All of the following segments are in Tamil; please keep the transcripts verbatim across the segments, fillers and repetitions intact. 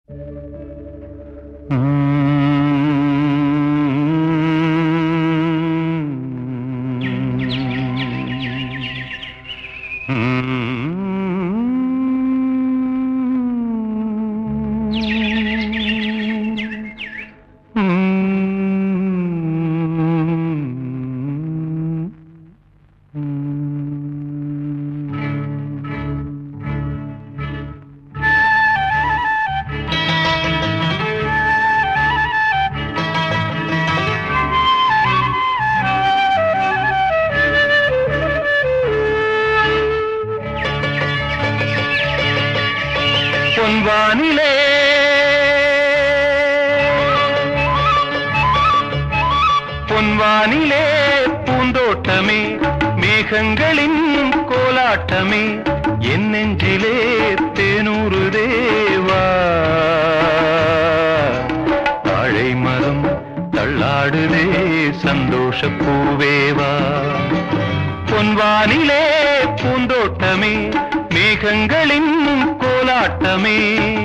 பொன்வானிலே பொன்வானிலே பூந்தோட்டமே, மேகங்களின் கோலாட்டமே, என் நெஞ்சிலே தேனூறு தேவா. வாழை மரம் தள்ளாடுதே சந்தோஷ பூவேவா. பொன்வானிலே பூந்தோட்டமே, மேகங்களின் கோலாட்டமே,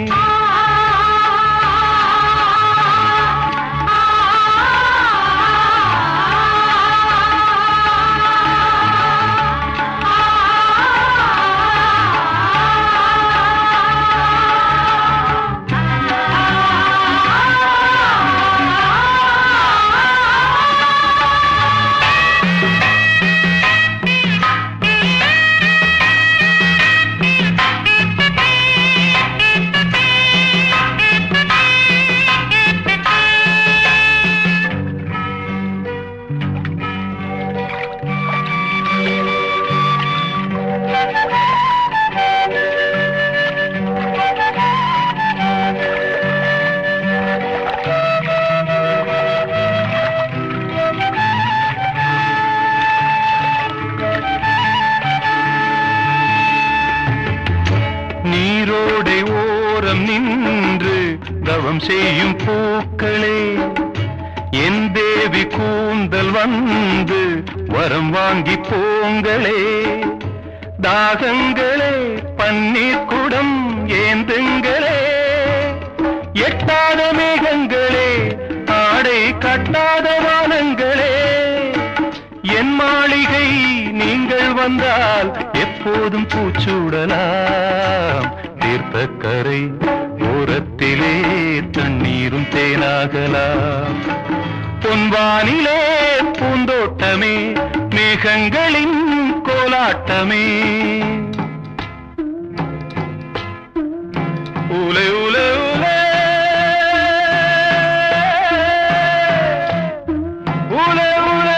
நீரோடை ஓரம் நின்று தவம் செய்யும் பூக்களே, என் தேவி கூந்தல் வந்து வரம் வாங்கி போங்களே. தாகங்களே பன்னீர் குடம் ஏந்துங்களே, எட்டாத மேகங்களே ஆடை கட்டாத வானங்களே. என் மாளிகை நீங்கள் வந்தால் எப்போதும் பூச்சூடலாம். தீர்த்தக்கரை ஓரத்திலே தண்ணீரும் தேனாகலாம். பொன்வானிலே பூந்தோட்டமே, மேகங்களின் கோலாட்டமே. உலே உலே உலே உலே உலே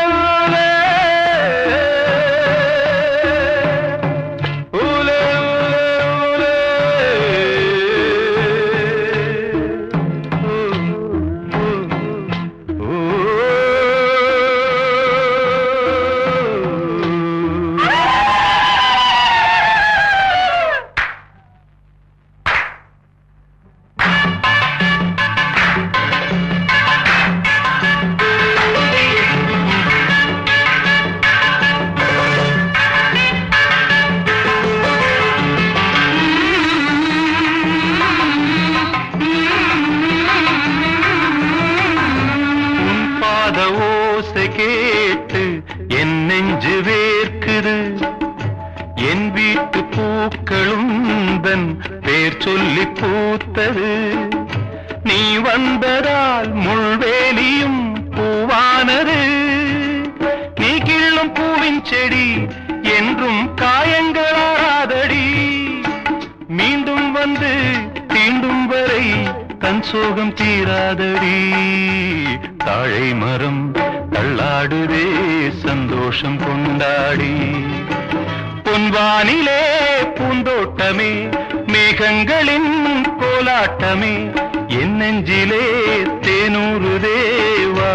கேட்டு என் நெஞ்சு வேர்க்குது. என் வீட்டு பூக்களும் தன் பேர் சொல்லி பூத்தது. நீ வந்ததால் முள்வேலியும் பூவானது. நீ கிள்ளும் பூவின் செடி என்றும் காயங்களாராதடி. மீண்டும் வந்து தீண்டும் வரை தன் சோகம் தீராதடி. தாழை மரம் தள்ளாடுதே சந்தோஷம் கொண்டாடி. பொன்வானிலே பூந்தோட்டமே, மேகங்களின் கோலாட்டமே, என் நெஞ்சிலே தேனூறு தேவா.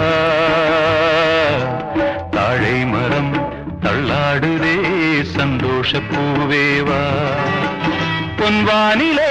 தாழை மரம் தள்ளாடுதே சந்தோஷ பூவேவா. பொன்வானிலே